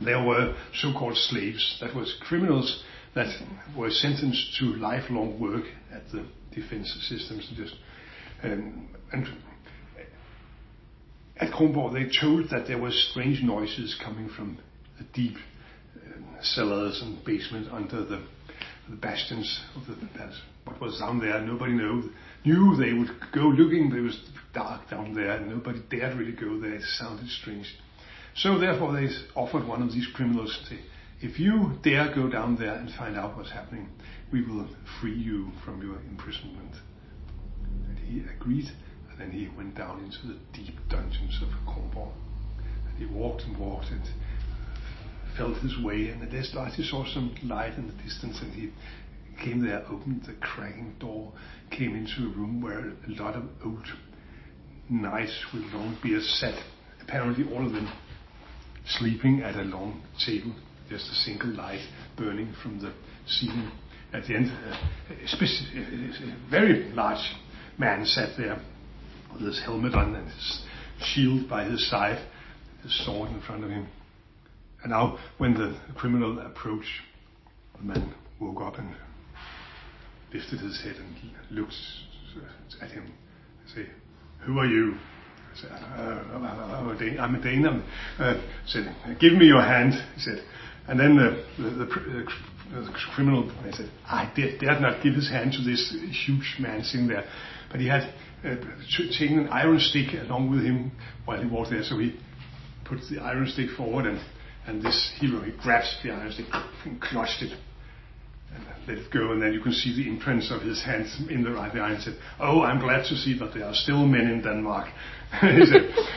There were so-called slaves, that was criminals that were sentenced to lifelong work at the defense systems. And at Kronborg they told that there were strange noises coming from the deep cellars and basement under the bastions of the palace. What was down there, nobody knew. They would go looking, but it was dark down there, and nobody dared really go there. It sounded strange. So therefore they offered one of these criminals, say, if you dare go down there and find out what's happening, we will free you from your imprisonment. And he agreed, and then he went down into the deep dungeons of Kronborg. And he walked and felt his way, and at last he saw some light in the distance, and he came there, opened the cracking door, came into a room where a lot of old knights with long beards sat, apparently all of them sleeping at a long table, just a single light burning from the ceiling. At the end, a very large man sat there with his helmet on and his shield by his side, his sword in front of him. And now, when the criminal approached, the man woke up and lifted his head and looked at him and said, "Who are you?" I said, "I'm a Dane." Said, "Give me your hand," he said. And then the criminal said, I dared not give his hand to this huge man sitting there. But he had taken an iron stick along with him while he walked there. So he put the iron stick forward, and this hero, he grasped the iron stick and clutched it and let it go. And then you can see the imprints of his hands in the iron. Said, "Oh, I'm glad to see that there are still men in Denmark." He said,